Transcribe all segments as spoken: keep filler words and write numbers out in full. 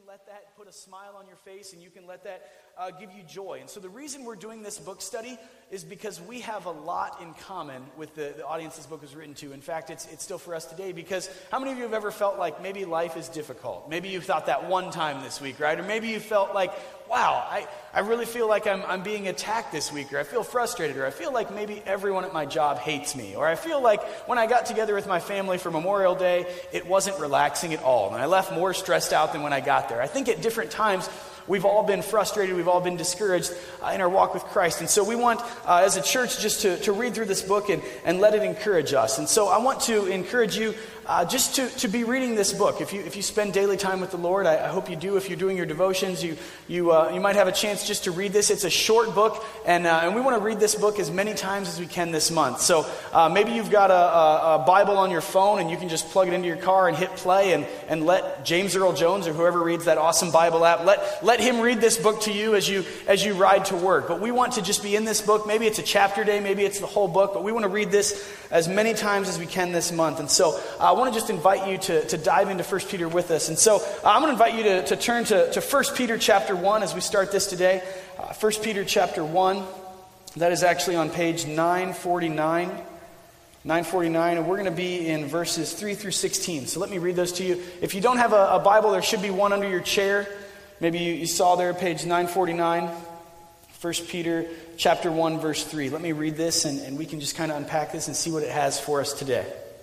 let that put a smile on your face, and you can let that uh, give you joy. And so the reason we're doing this book study is because we have a lot in common with the, the audience this book is written to. In fact, it's it's still for us today, because how many of you have ever felt like maybe life is difficult? Maybe you thought that one time this week, right? Or maybe you felt like, wow, I, I really feel like I'm I'm being attacked this week, or I feel frustrated, or I feel like maybe everyone at my job hates me, or I feel like when I got together with my family for Memorial Day, it wasn't relaxing at all, and I left more stressed out than when I got there. I think at different times, we've all been frustrated, we've all been discouraged uh, in our walk with Christ. And so we want, uh, as a church, just to, to read through this book and, and let it encourage us. And so I want to encourage you uh, just to, to be reading this book. If you if you spend daily time with the Lord, I, I hope you do. If you're doing your devotions, you you uh, you might have a chance just to read this. It's a short book, and uh, and we want to read this book as many times as we can this month. So uh, maybe you've got a, a, a Bible on your phone, and you can just plug it into your car and hit play, and, and let James Earl Jones or whoever reads that awesome Bible app, let let him read this book to you as you as you ride to work. But we want to just be in this book. Maybe it's a chapter day, maybe it's the whole book, but we want to read this as many times as we can this month. And so uh, I want to just invite you to, to dive into First Peter with us. And so uh, I'm going to invite you to, to turn to, to First Peter chapter one as we start this today. Uh, First Peter chapter one, that is actually on page nine forty-nine. nine forty-nine, and we're going to be in verses three through sixteen. So let me read those to you. If you don't have a, a Bible, there should be one under your chair. Maybe you, you saw there, page nine forty-nine, First Peter chapter one, verse three. Let me read this, and, and we can just kind of unpack this and see what it has for us today.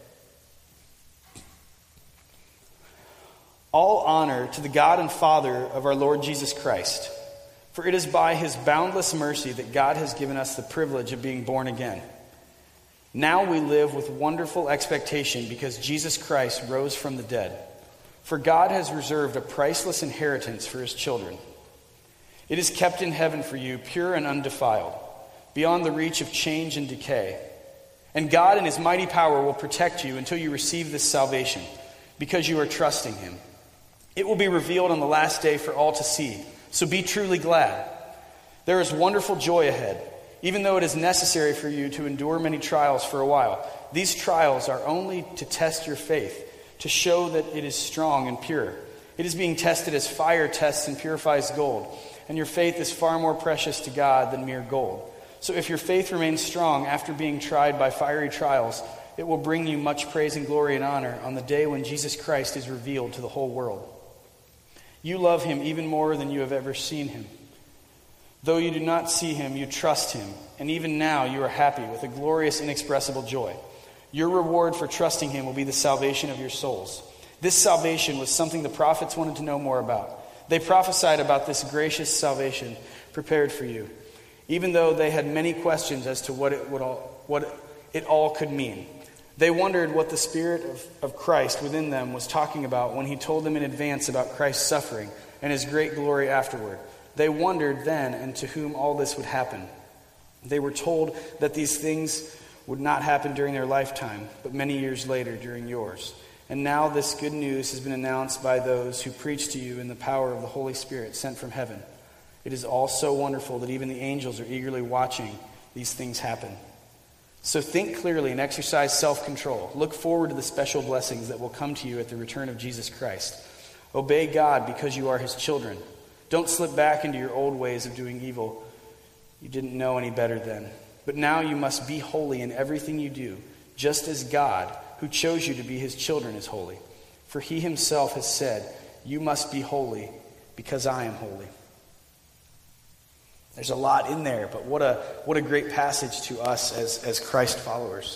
All honor to the God and Father of our Lord Jesus Christ, for it is by his boundless mercy that God has given us the privilege of being born again. Now we live with wonderful expectation because Jesus Christ rose from the dead. For God has reserved a priceless inheritance for his children. It is kept in heaven for you, pure and undefiled, beyond the reach of change and decay. And God in his mighty power will protect you until you receive this salvation, because you are trusting him. It will be revealed on the last day for all to see, so be truly glad. There is wonderful joy ahead, even though it is necessary for you to endure many trials for a while. These trials are only to test your faith, to show that it is strong and pure. It is being tested as fire tests and purifies gold, and your faith is far more precious to God than mere gold. So if your faith remains strong after being tried by fiery trials, it will bring you much praise and glory and honor on the day when Jesus Christ is revealed to the whole world. You love him even more than you have ever seen him. Though you do not see him, you trust him, and even now you are happy with a glorious, inexpressible joy. Your reward for trusting him will be the salvation of your souls. This salvation was something the prophets wanted to know more about. They prophesied about this gracious salvation prepared for you, even though they had many questions as to what it would all, what it all could mean. They wondered what the Spirit of, of Christ within them was talking about when he told them in advance about Christ's suffering and his great glory afterward. They wondered then and to whom all this would happen. They were told that these things would not happen during their lifetime, but many years later during yours. And now this good news has been announced by those who preach to you in the power of the Holy Spirit sent from heaven. It is all so wonderful that even the angels are eagerly watching these things happen. So think clearly and exercise self-control. Look forward to the special blessings that will come to you at the return of Jesus Christ. Obey God because you are his children. Don't slip back into your old ways of doing evil. You didn't know any better then. But now you must be holy in everything you do, just as God, who chose you to be his children, is holy. For he himself has said, you must be holy because I am holy. There's a lot in there, but what a what a great passage to us as, as Christ followers.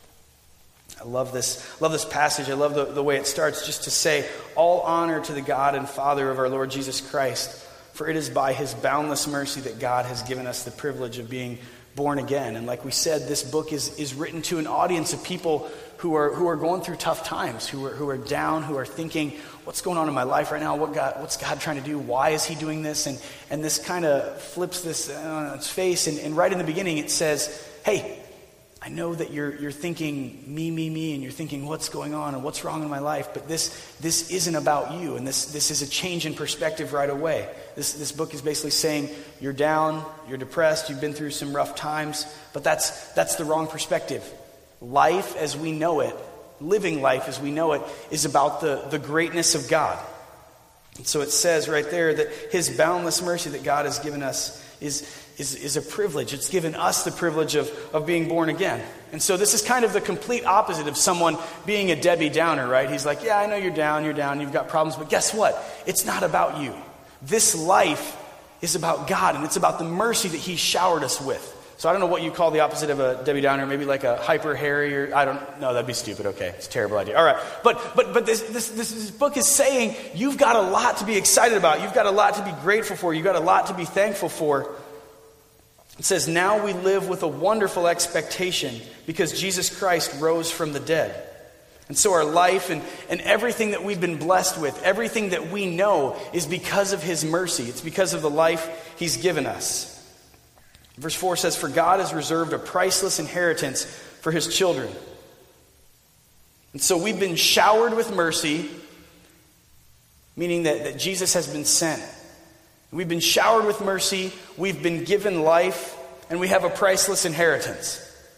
I love this, love this passage. I love the, the way it starts, just to say, all honor to the God and Father of our Lord Jesus Christ, for it is by his boundless mercy that God has given us the privilege of being born again. And like we said, this book is, is written to an audience of people who are who are going through tough times, who are who are down, who are thinking, what's going on in my life right now? What God, what's God trying to do? Why is he doing this? And and this kind of flips this on its face. And, and right in the beginning it says, hey, I know that you're you're thinking me, me, me, and you're thinking what's going on and what's wrong in my life, but this this isn't about you, and this this is a change in perspective right away. This this book is basically saying you're down, you're depressed, you've been through some rough times, but that's that's the wrong perspective. Life as we know it, living life as we know it, is about the, the greatness of God. And so it says right there that his boundless mercy that God has given us is, is, is a privilege. It's given us the privilege of, of being born again. And so this is kind of the complete opposite of someone being a Debbie Downer, right? He's like, yeah, I know you're down, you're down, you've got problems, but guess what? It's not about you. This life is about God, and it's about the mercy that he showered us with. So I don't know what you call the opposite of a Debbie Downer, maybe like a hyper Harry, or I don't know, that'd be stupid. Okay, it's a terrible idea. All right, but but but this this this, this book is saying you've got a lot to be excited about. You've got a lot to be grateful for. You've got a lot to be thankful for. It says, now we live with a wonderful expectation because Jesus Christ rose from the dead. And so our life and, and everything that we've been blessed with, everything that we know is because of his mercy. It's because of the life he's given us. Verse four says, for God has reserved a priceless inheritance for his children. And so we've been showered with mercy, meaning that, that Jesus has been sent. We've been showered with mercy, we've been given life, and we have a priceless inheritance.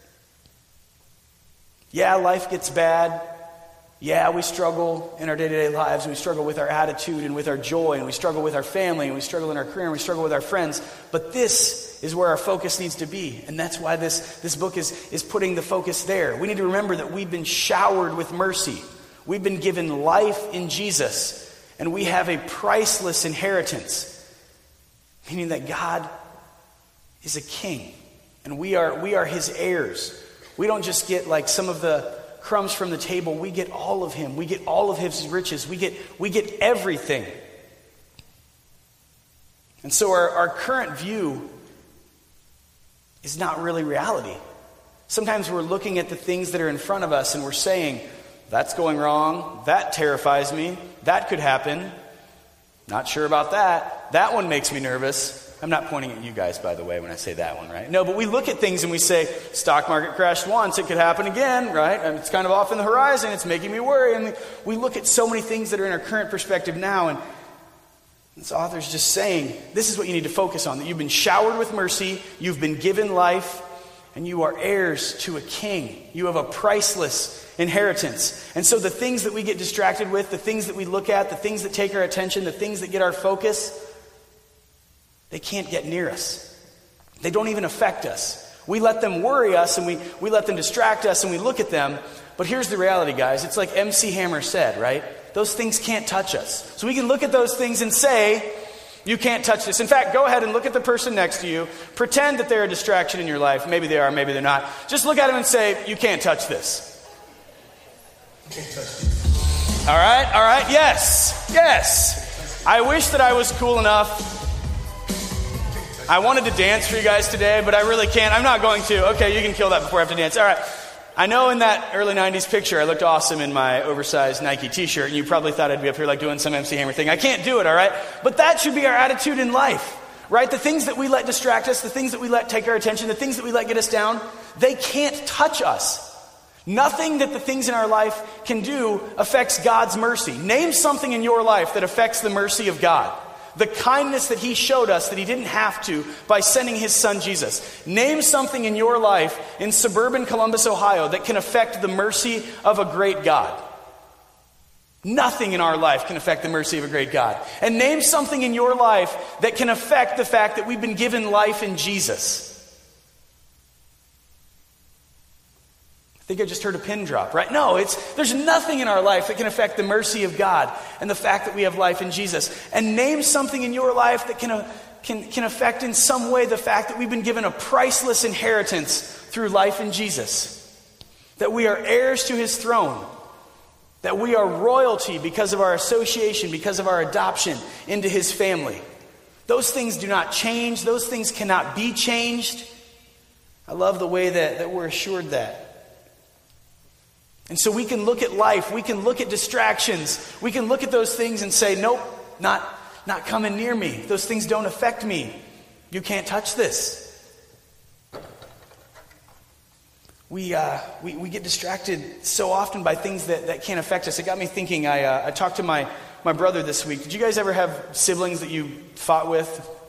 Yeah, life gets bad. Yeah, we struggle in our day-to-day lives, and we struggle with our attitude and with our joy, and we struggle with our family, and we struggle in our career, and we struggle with our friends. But this is where our focus needs to be, and that's why this, this book is, is putting the focus there. We need to remember that we've been showered with mercy. We've been given life in Jesus, and we have a priceless inheritance, meaning that God is a king, and we are we are his heirs. We don't just get like some of the crumbs from the table. We get all of him. We get all of his riches. We get we get everything. And so our, our current view is not really reality. Sometimes we're looking at the things that are in front of us and we're saying, that's going wrong. That terrifies me. That could happen. Not sure about that. That one makes me nervous. I'm not pointing at you guys, by the way, when I say that one, right? No, but we look at things and we say, stock market crashed once, it could happen again, right? And it's kind of off in the horizon, it's making me worry. And we, we look at so many things that are in our current perspective now, and this author's just saying, this is what you need to focus on, that you've been showered with mercy, you've been given life, and you are heirs to a king. You have a priceless inheritance. And so the things that we get distracted with, the things that we look at, the things that take our attention, the things that get our focus, they can't get near us. They don't even affect us. We let them worry us and we, we let them distract us and we look at them. But here's the reality, guys. It's like M C Hammer said, right? Those things can't touch us. So we can look at those things and say, you can't touch this. In fact, go ahead and look at the person next to you. Pretend that they're a distraction in your life. Maybe they are, maybe they're not. Just look at them and say, you can't touch this. All right, all right, yes, yes. I wish that I was cool enough. I wanted to dance for you guys today, but I really can't. I'm not going to. Okay, you can kill that before I have to dance. All right. I know in that early nineties picture, I looked awesome in my oversized Nike t-shirt, and you probably thought I'd be up here like doing some M C Hammer thing. I can't do it, all right? But that should be our attitude in life, right? The things that we let distract us, the things that we let take our attention, the things that we let get us down, they can't touch us. Nothing that the things in our life can do affects God's mercy. Name something in your life that affects the mercy of God. The kindness that he showed us that he didn't have to by sending his son Jesus. Name something in your life in suburban Columbus, Ohio that can affect the mercy of a great God. Nothing in our life can affect the mercy of a great God. And name something in your life that can affect the fact that we've been given life in Jesus. I think I just heard a pin drop, right? No, it's there's nothing in our life that can affect the mercy of God and the fact that we have life in Jesus. And name something in your life that can, uh, can, can affect in some way the fact that we've been given a priceless inheritance through life in Jesus. That we are heirs to his throne. That we are royalty because of our association, because of our adoption into his family. Those things do not change. Those things cannot be changed. I love the way that, that we're assured that. And so we can look at life, we can look at distractions, we can look at those things and say, nope, not, not coming near me. Those things don't affect me. You can't touch this. We, uh, we we get distracted so often by things that, that can't affect us. It got me thinking. I uh, I talked to my, my brother this week. Did you guys ever have siblings that you fought with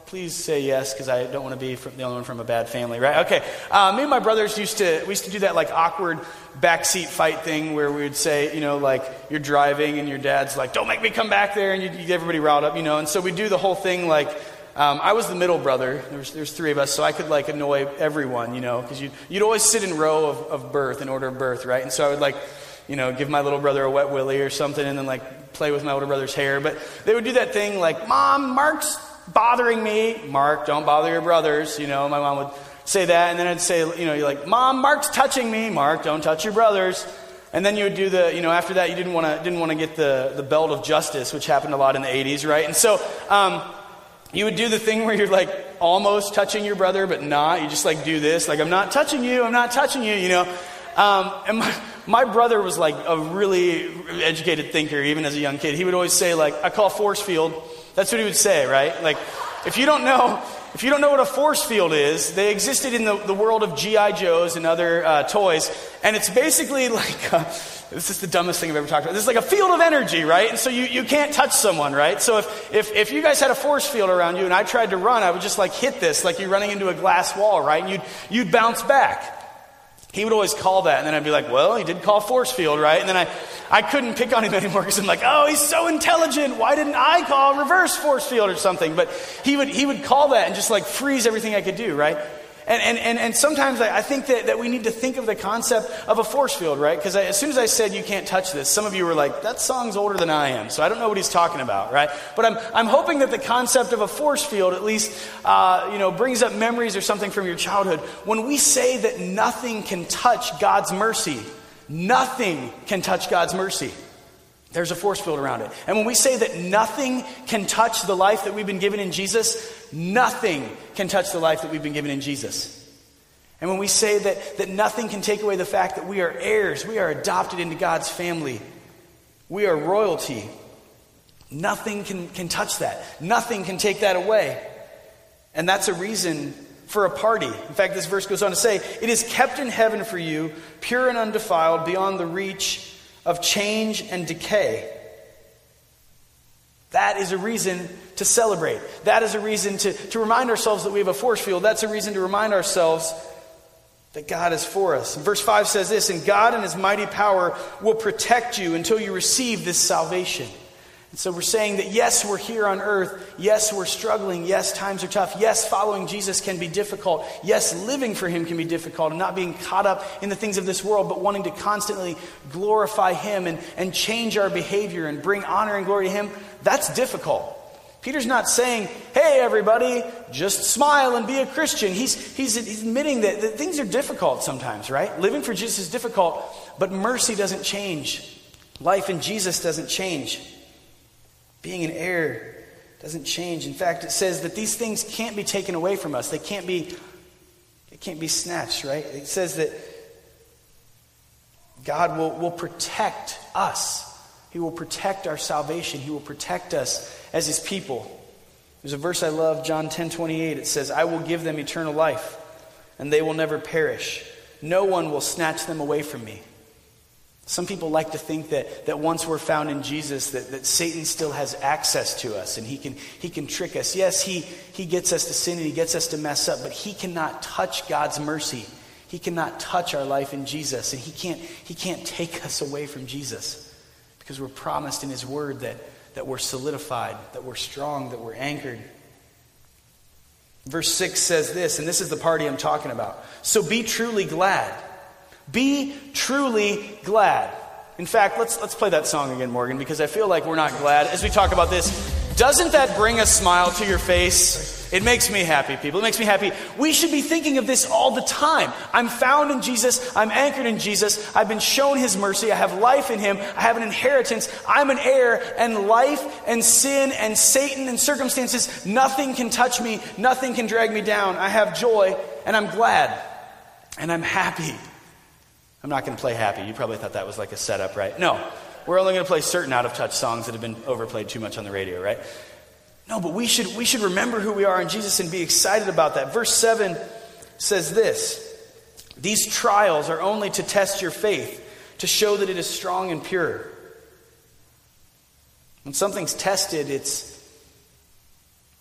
please say yes, because I don't want to be from the only one from a bad family, right? Okay. Uh, me and my brothers used to, we used to do that like awkward backseat fight thing where we would say, you know, like you're driving and your dad's like, don't make me come back there, and you, you get everybody riled up, you know. And so we do the whole thing like, um, I was the middle brother. There was, there's three of us, so I could like annoy everyone, you know, because you'd, you'd always sit in row of, of birth, in order of birth, right? And so I would like, you know, give my little brother a wet willy or something, and then like play with my older brother's hair. But they would do that thing like, Mom, Mark's bothering me. Mark, don't bother your brothers. You know, my mom would say that, and then I'd say, you know, you're like, Mom, Mark's touching me. Mark, don't touch your brothers. And then you would do the, you know, after that, you didn't want to didn't want to get the the belt of justice, which happened a lot in the eighties, right? And so um, you would do the thing where you're like almost touching your brother, but not. You just like do this, like I'm not touching you, I'm not touching you, you know. Um, and my, my brother was like a really educated thinker, even as a young kid. He would always say, like, I call force field. That's what he would say, right? Like, if you don't know, if you don't know what a force field is, they existed in the, the world of G I Joes and other uh, toys, and it's basically like, uh, this is the dumbest thing I've ever talked about. This is like a field of energy, right? And so you, you can't touch someone, right? So if, if if you guys had a force field around you and I tried to run, I would just like hit this, like you're running into a glass wall, right? And you'd you'd bounce back. He would always call that, and then I'd be like, well, he did call force field, right? And then I, I couldn't pick on him anymore because I'm like, oh, he's so intelligent. Why didn't I call reverse force field or something? But he would he would call that and just like freeze everything I could do, right? And and and, and sometimes I, I think that, that we need to think of the concept of a force field, right? Because as soon as I said you can't touch this, some of you were like, that song's older than I am, so I don't know what he's talking about, right? But I'm I'm hoping that the concept of a force field at least uh, you know brings up memories or something from your childhood. When we say that nothing can touch God's mercy, nothing can touch God's mercy. There's a force field around it. And when we say that nothing can touch the life that we've been given in Jesus, nothing can touch the life that we've been given in Jesus. And when we say that, that nothing can take away the fact that we are heirs, we are adopted into God's family, we are royalty, nothing can, can touch that. Nothing can take that away. And that's a reason for a party. In fact, this verse goes on to say, it is kept in heaven for you, pure and undefiled, beyond the reach of change and decay. That is a reason to celebrate. That is a reason to, to remind ourselves that we have a force field. That's a reason to remind ourselves that God is for us. Verse five says this, and God in his mighty power will protect you until you receive this salvation. And so we're saying that yes, we're here on earth. Yes, we're struggling. Yes, times are tough. Yes, following Jesus can be difficult. Yes, living for him can be difficult, and not being caught up in the things of this world, but wanting to constantly glorify him and, and change our behavior and bring honor and glory to him. That's difficult. Peter's not saying, hey, everybody, just smile and be a Christian. He's, he's, he's admitting that, that things are difficult sometimes, right? Living for Jesus is difficult, but mercy doesn't change. Life in Jesus doesn't change. Being an heir doesn't change. In fact, it says that these things can't be taken away from us. They can't be, they can't be snatched, right? It says that God will, will protect us. He will protect our salvation. He will protect us as his people. There's a verse I love, John ten twenty-eight. It says, I will give them eternal life, and they will never perish. No one will snatch them away from me. Some people like to think that, that once we're found in Jesus, that, that Satan still has access to us and he can he can trick us. Yes, he, he gets us to sin and he gets us to mess up, but he cannot touch God's mercy. He cannot touch our life in Jesus, and he can't he can't take us away from Jesus because we're promised in his word that, that we're solidified, that we're strong, that we're anchored. Verse six says this, and this is the party I'm talking about. So be truly glad. Be truly glad. In fact, let's let's play that song again, Morgan, because I feel like we're not glad as we talk about this. Doesn't that bring a smile to your face? It makes me happy, people. It makes me happy. We should be thinking of this all the time. I'm found in Jesus. I'm anchored in Jesus. I've been shown his mercy. I have life in him. I have an inheritance. I'm an heir, and life and sin and Satan and circumstances, nothing can touch me. Nothing can drag me down. I have joy, and I'm glad, and I'm happy. I'm not going to play happy. You probably thought that was like a setup, right? No, we're only going to play certain out-of-touch songs that have been overplayed too much on the radio, right? No, but we should we should remember who we are in Jesus and be excited about that. Verse seven says this, these trials are only to test your faith, to show that it is strong and pure. When something's tested, it's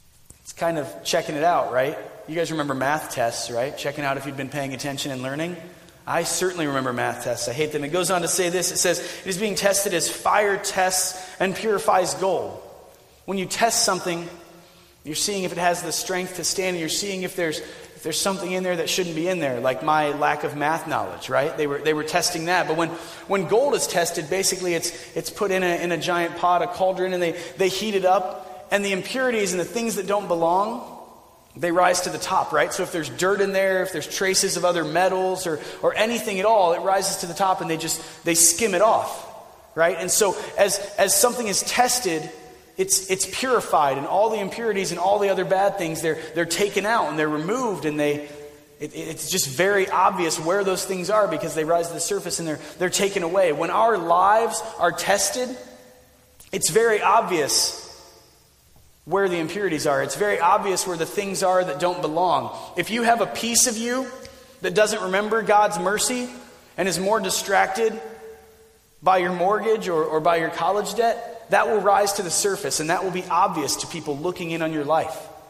It's kind of checking it out, right? You guys remember math tests, right? Checking out if you've been paying attention and learning. I certainly remember math tests. I hate them. It goes on to say this. It says, it is being tested as fire tests and purifies gold. When you test something, you're seeing if it has the strength to stand, and you're seeing if there's if there's something in there that shouldn't be in there, like my lack of math knowledge, right? They were they were testing that. But when, when gold is tested, basically it's it's put in a in a giant pot, a cauldron, and they, they heat it up, and the impurities and the things that don't belong, they rise to the top, right? So if there's dirt in there, if there's traces of other metals or or anything at all, it rises to the top and they just they skim it off, right? And so as as something is tested, It's it's purified, and all the impurities and all the other bad things, they're they're taken out and they're removed, and they it, it's just very obvious where those things are because they rise to the surface and they're they're taken away. When our lives are tested, it's very obvious where the impurities are. It's very obvious where the things are that don't belong. If you have a piece of you that doesn't remember God's mercy and is more distracted by your mortgage or, or by your college debt, that will rise to the surface, and that will be obvious to people looking in on your life.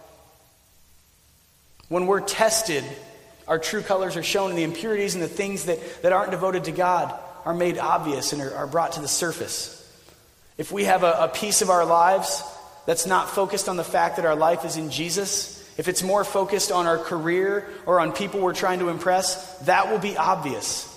When we're tested, our true colors are shown, and the impurities and the things that, that aren't devoted to God are made obvious and are, are brought to the surface. If we have a, a piece of our lives that's not focused on the fact that our life is in Jesus, if it's more focused on our career or on people we're trying to impress, that will be obvious.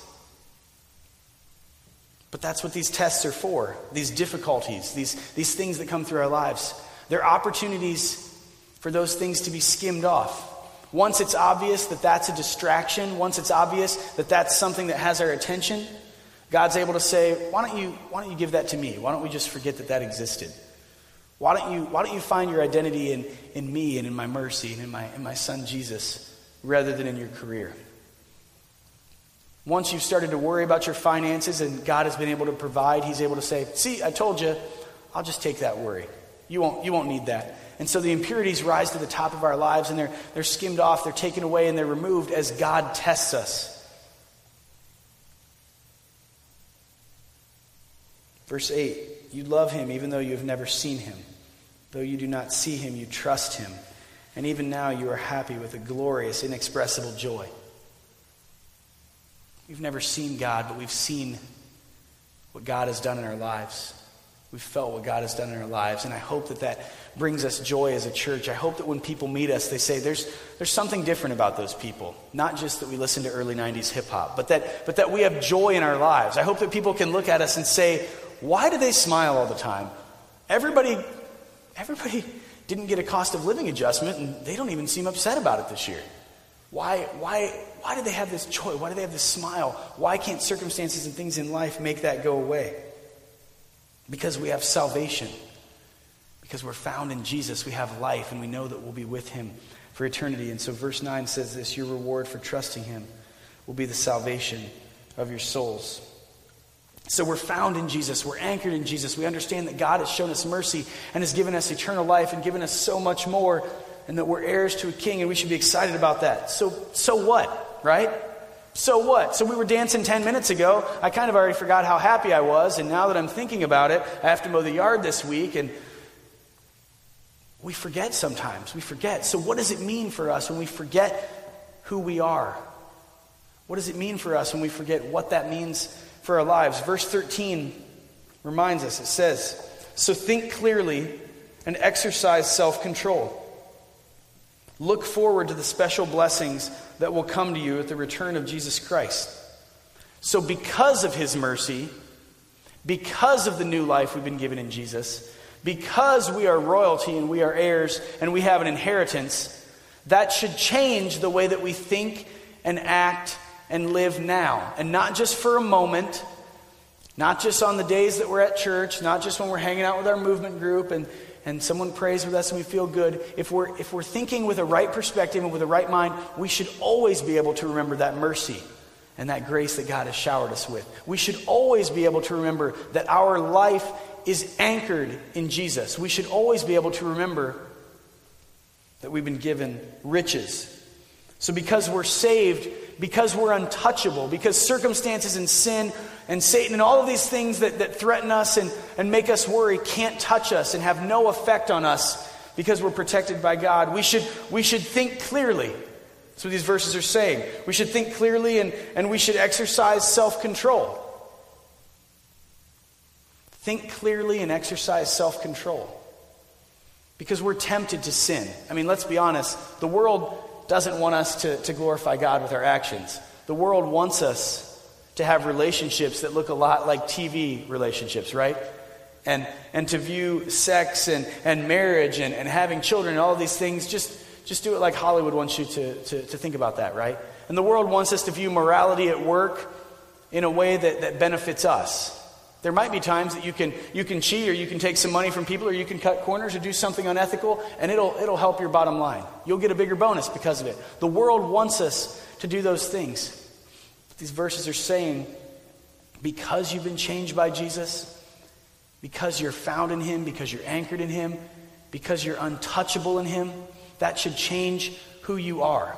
But that's what these tests are for, these difficulties, these, these things that come through our lives. They're opportunities for those things to be skimmed off. Once it's obvious that that's a distraction, once it's obvious that that's something that has our attention, God's able to say, why don't you, why don't you give that to me? Why don't we just forget that that existed? Why don't you, why don't you find your identity in, in me and in my mercy and in my, in my son Jesus rather than in your career? Once you've started to worry about your finances and God has been able to provide, he's able to say, see, I told you, I'll just take that worry. You won't, you won't need that. And so the impurities rise to the top of our lives, and they're, they're skimmed off, they're taken away, and they're removed as God tests us. Verse eight, you love him even though you have never seen him. Though you do not see him, you trust him. And even now you are happy with a glorious, inexpressible joy. We've never seen God, but we've seen what God has done in our lives. We've felt what God has done in our lives. And I hope that that brings us joy as a church. I hope that when people meet us, they say there's there's something different about those people. Not just that we listen to early nineties hip hop, but that, but that we have joy in our lives. I hope that people can look at us and say, why do they smile all the time? Everybody, everybody didn't get a cost of living adjustment, and they don't even seem upset about it this year. Why, why, why do they have this joy? Why do they have this smile? Why can't circumstances and things in life make that go away? Because we have salvation. Because we're found in Jesus. We have life, and we know that we'll be with him for eternity. And so verse nine says this, your reward for trusting him will be the salvation of your souls. So we're found in Jesus. We're anchored in Jesus. We understand that God has shown us mercy and has given us eternal life and given us so much more, and that we're heirs to a king, and we should be excited about that. So, so what, right? So what? So we were dancing ten minutes ago. I kind of already forgot how happy I was, and now that I'm thinking about it, I have to mow the yard this week, and we forget sometimes. We forget. So what does it mean for us when we forget who we are? What does it mean for us when we forget what that means for our lives? Verse thirteen reminds us. It says, so think clearly and exercise self-control. Look forward to the special blessings that will come to you at the return of Jesus Christ. So because of his mercy, because of the new life we've been given in Jesus, because we are royalty and we are heirs and we have an inheritance, that should change the way that we think and act and live now. And not just for a moment, not just on the days that we're at church, not just when we're hanging out with our movement group and and someone prays with us and we feel good. If we're if we're thinking with a right perspective and with a right mind, we should always be able to remember that mercy and that grace that God has showered us with. We should always be able to remember that our life is anchored in Jesus. We should always be able to remember that we've been given riches. So because we're saved, because we're untouchable, because circumstances and sin and Satan and all of these things that, that threaten us and, and make us worry can't touch us and have no effect on us, because we're protected by God. We should, we should think clearly. That's what these verses are saying. We should think clearly and, and we should exercise self-control. Think clearly and exercise self-control. Because we're tempted to sin. I mean, let's be honest. The world doesn't want us to, to glorify God with our actions. The world wants us to have relationships that look a lot like T V relationships, right? And and to view sex and, and marriage and, and having children and all of these things, just, just do it like Hollywood wants you to, to, to think about that, right? And the world wants us to view morality at work in a way that, that benefits us. There might be times that you can you can cheat or you can take some money from people or you can cut corners or do something unethical and it'll it'll help your bottom line. You'll get a bigger bonus because of it. The world wants us to do those things. These verses are saying, because you've been changed by Jesus, because you're found in him, because you're anchored in him, because you're untouchable in him, that should change who you are.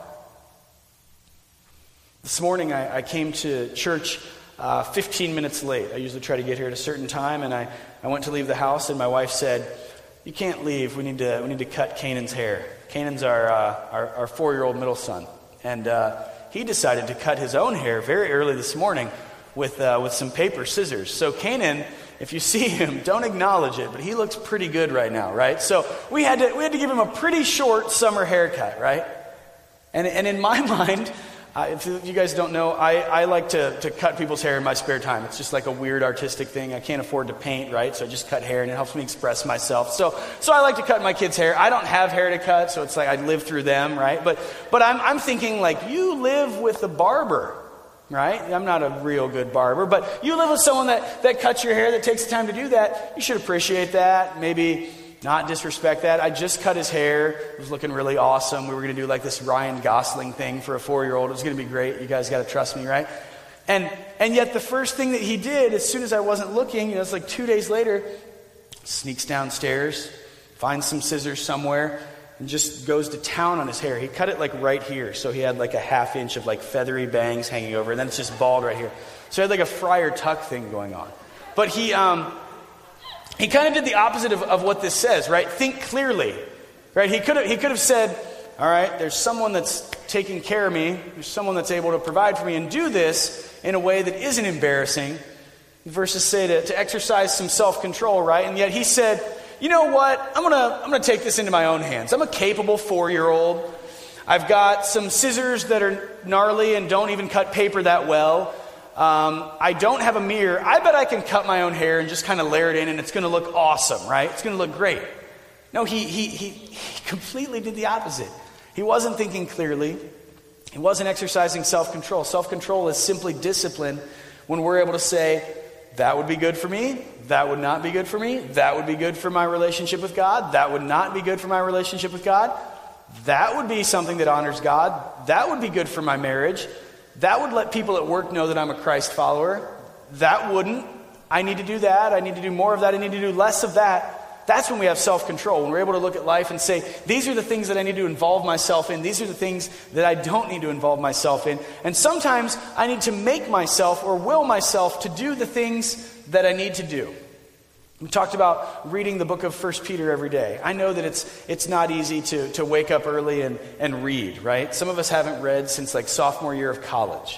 This morning I, I came to church uh, fifteen minutes late. I usually try to get here at a certain time, and I, I went to leave the house, and my wife said, "You can't leave. We need to we need to cut Canaan's hair." Canaan's our uh, our, our four-year-old middle son, and uh, he decided to cut his own hair very early this morning with uh, with some paper scissors. So Canaan, if you see him, don't acknowledge it, but he looks pretty good right now, right? So we had to we had to give him a pretty short summer haircut, right? And and in my mind, uh, if you guys don't know, I, I like to, to cut people's hair in my spare time. It's just like a weird artistic thing. I can't afford to paint, right? So I just cut hair and it helps me express myself. So so I like to cut my kids' hair. I don't have hair to cut, so it's like I live through them, right? But but I'm I'm thinking like, you live with a barber, right? I'm not a real good barber, but you live with someone that, that cuts your hair, that takes the time to do that. You should appreciate that. Maybe not disrespect that. I just cut his hair. It was looking really awesome. We were going to do like this Ryan Gosling thing for a four-year-old. It was going to be great. You guys got to trust me, right? And and yet the first thing that he did, as soon as I wasn't looking, you know, it's like two days later, sneaks downstairs, finds some scissors somewhere, and just goes to town on his hair. He cut it like right here. So he had like a half inch of like feathery bangs hanging over, and then it's just bald right here. So he had like a Friar Tuck thing going on. But he um he kind of did the opposite of, of what this says, right? Think clearly. Right? He could have he could have said, all right, there's someone that's taking care of me, there's someone that's able to provide for me, and do this in a way that isn't embarrassing. The verses say to, to exercise some self-control, right? And yet he said, you know what? I'm gonna I'm gonna take this into my own hands. I'm a capable four-year-old. I've got some scissors that are gnarly and don't even cut paper that well. Um, I don't have a mirror. I bet I can cut my own hair and just kind of layer it in, and it's going to look awesome, right? It's going to look great. No, he, he he he completely did the opposite. He wasn't thinking clearly. He wasn't exercising self-control. Self-control is simply discipline when we're able to say, that would be good for me. That would not be good for me. That would be good for my relationship with God. That would not be good for my relationship with God. That would be something that honors God. That would be good for my marriage. That would let people at work know that I'm a Christ follower. That wouldn't. I need to do that. I need to do more of that. I need to do less of that. That's when we have self-control. When we're able to look at life and say, these are the things that I need to involve myself in. These are the things that I don't need to involve myself in. And sometimes I need to make myself or will myself to do the things that I need to do. We talked about reading the book of First Peter every day. I know that it's it's not easy to, to wake up early and, and read, right? Some of us haven't read since like sophomore year of college.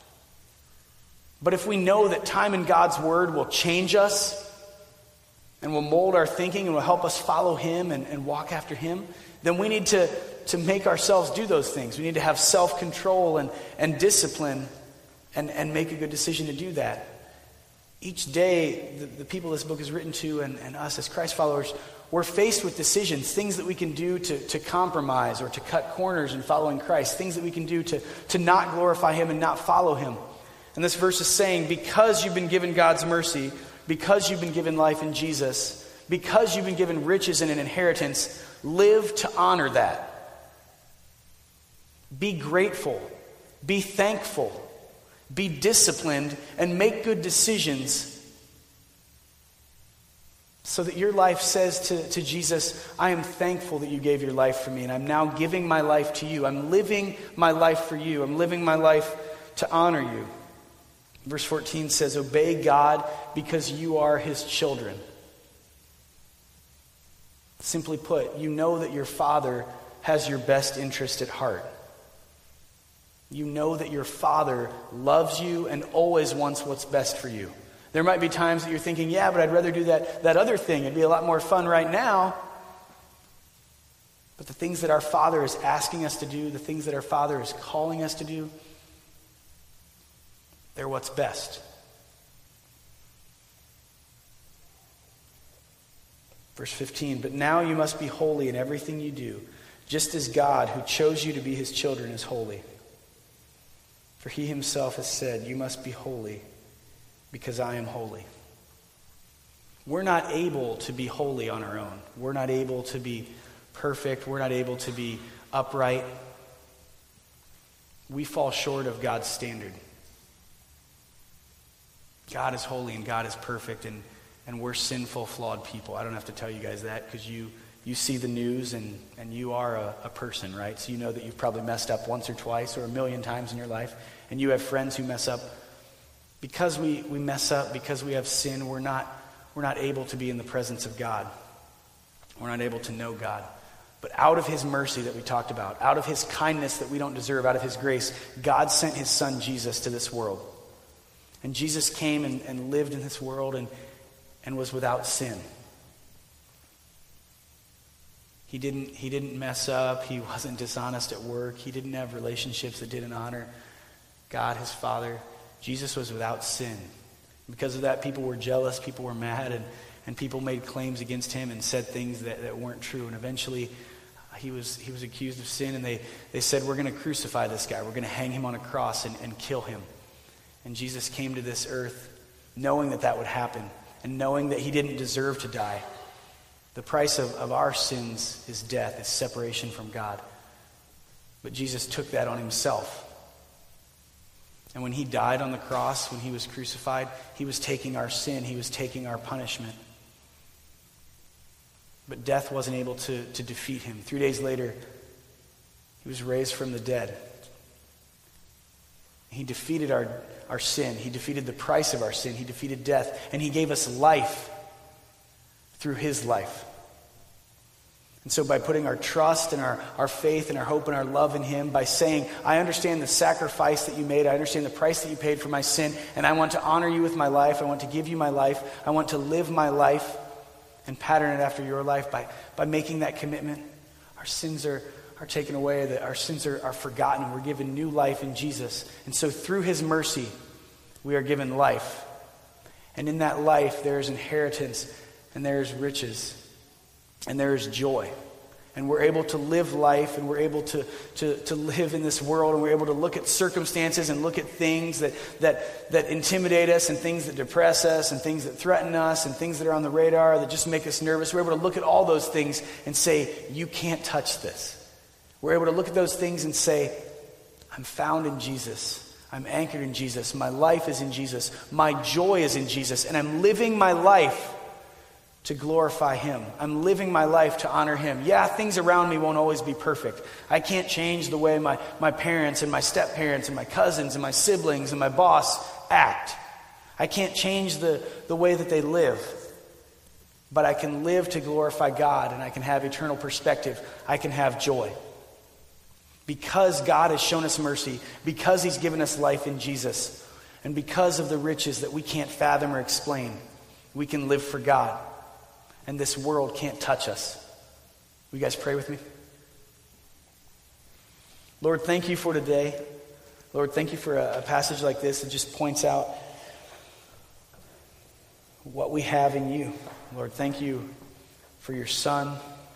But if we know that time in God's Word will change us and will mold our thinking and will help us follow Him and, and walk after Him, then we need to, to make ourselves do those things. We need to have self-control and, and discipline and, and make a good decision to do that. Each day, the, the people this book is written to and, and us as Christ followers, we're faced with decisions, things that we can do to, to compromise or to cut corners in following Christ, things that we can do to, to not glorify Him and not follow Him. And this verse is saying, because you've been given God's mercy, because you've been given life in Jesus, because you've been given riches and an inheritance, live to honor that. Be grateful. Be thankful. Be disciplined and make good decisions so that your life says to, to Jesus, I am thankful that you gave your life for me, and I'm now giving my life to you. I'm living my life for you. I'm living my life to honor you. Verse fourteen says, obey God because you are His children. Simply put, you know that your Father has your best interest at heart. You know that your Father loves you and always wants what's best for you. There might be times that you're thinking, yeah, but I'd rather do that, that other thing. It'd be a lot more fun right now. But the things that our Father is asking us to do, the things that our Father is calling us to do, they're what's best. Verse fifteen, but now you must be holy in everything you do, just as God, who chose you to be his children, is holy. For he himself has said, you must be holy, because I am holy. We're not able to be holy on our own. We're not able to be perfect. We're not able to be upright. We fall short of God's standard. God is holy and God is perfect, and, and we're sinful, flawed people. I don't have to tell you guys that because you, you see the news and, and you are a, a person, right? So you know that you've probably messed up once or twice or a million times in your life, and you have friends who mess up. Because we, we mess up, because we have sin, we're not, we're not able to be in the presence of God. We're not able to know God. But out of his mercy that we talked about, out of his kindness that we don't deserve, out of his grace, God sent his son Jesus to this world. And Jesus came and, and lived in this world and, and was without sin. He didn't, he didn't mess up. He wasn't dishonest at work. He didn't have relationships that didn't honor God, his Father. Jesus was without sin. Because of that, people were jealous, people were mad, and, and people made claims against him and said things that, that weren't true. And eventually, he was he was accused of sin, and they, they said, we're going to crucify this guy. We're going to hang him on a cross and, and kill him. And Jesus came to this earth knowing that that would happen, and knowing that he didn't deserve to die. The price of, of our sins is death, is separation from God. But Jesus took that on himself. And when he died on the cross, when he was crucified, he was taking our sin, he was taking our punishment. But death wasn't able to, to defeat him. Three days later, he was raised from the dead. He defeated our, our sin. He defeated the price of our sin. He defeated death. And he gave us life through his life. And so by putting our trust and our, our faith and our hope and our love in him, by saying, I understand the sacrifice that you made, I understand the price that you paid for my sin, and I want to honor you with my life, I want to give you my life, I want to live my life and pattern it after your life, by, by making that commitment, our sins are, are taken away, that our sins are, are forgotten, we're given new life in Jesus. And so through his mercy, we are given life. And in that life, there is inheritance, and there is riches, and there is joy. And we're able to live life, and we're able to, to, to live in this world, and we're able to look at circumstances and look at things that, that, that intimidate us, and things that depress us, and things that threaten us, and things that are on the radar that just make us nervous. We're able to look at all those things and say, you can't touch this. We're able to look at those things and say, I'm found in Jesus. I'm anchored in Jesus. My life is in Jesus. My joy is in Jesus. And I'm living my life to glorify him. I'm living my life to honor him. Yeah, things around me won't always be perfect. I can't change the way my, my parents and my step-parents and my cousins and my siblings and my boss act. I can't change the, the way that they live. But I can live to glorify God, and I can have eternal perspective. I can have joy. Because God has shown us mercy, because he's given us life in Jesus, and because of the riches that we can't fathom or explain, we can live for God. And this world can't touch us. Will you guys pray with me? Lord, thank you for today. Lord, thank you for a, a passage like this that just points out what we have in you. Lord, thank you for your Son.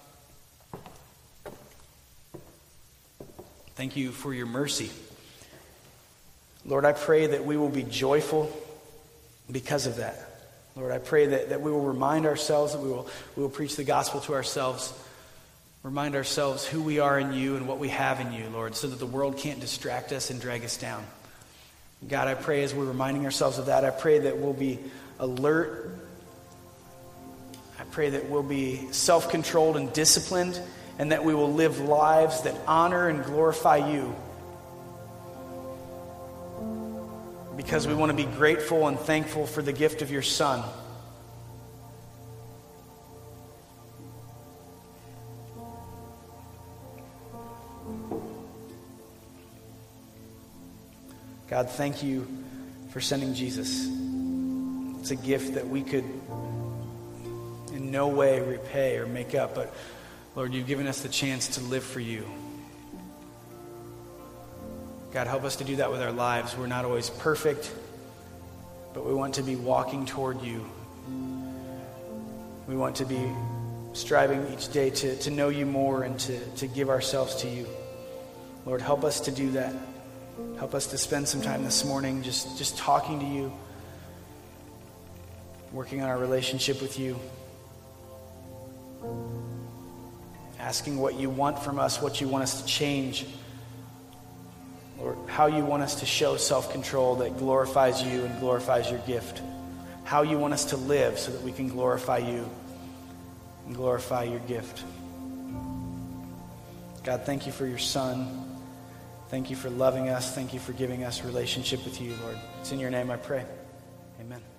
Thank you for your mercy. Lord, I pray that we will be joyful because of that. Lord, I pray that, that we will remind ourselves, that we will, we will preach the gospel to ourselves, remind ourselves who we are in you and what we have in you, Lord, so that the world can't distract us and drag us down. God, I pray as we're reminding ourselves of that, I pray that we'll be alert. I pray that we'll be self-controlled and disciplined, and that we will live lives that honor and glorify you. Because we want to be grateful and thankful for the gift of your Son. God, thank you for sending Jesus. It's a gift that we could in no way repay or make up, but Lord, you've given us the chance to live for you. God, help us to do that with our lives. We're not always perfect, but we want to be walking toward you. We want to be striving each day to, to know you more and to, to give ourselves to you. Lord, help us to do that. Help us to spend some time this morning just, just talking to you, working on our relationship with you, asking what you want from us, what you want us to change, Lord, how you want us to show self-control that glorifies you and glorifies your gift, how you want us to live so that we can glorify you and glorify your gift. God, thank you for your Son. Thank you for loving us. Thank you for giving us relationship with you, Lord. It's in your name I pray. Amen.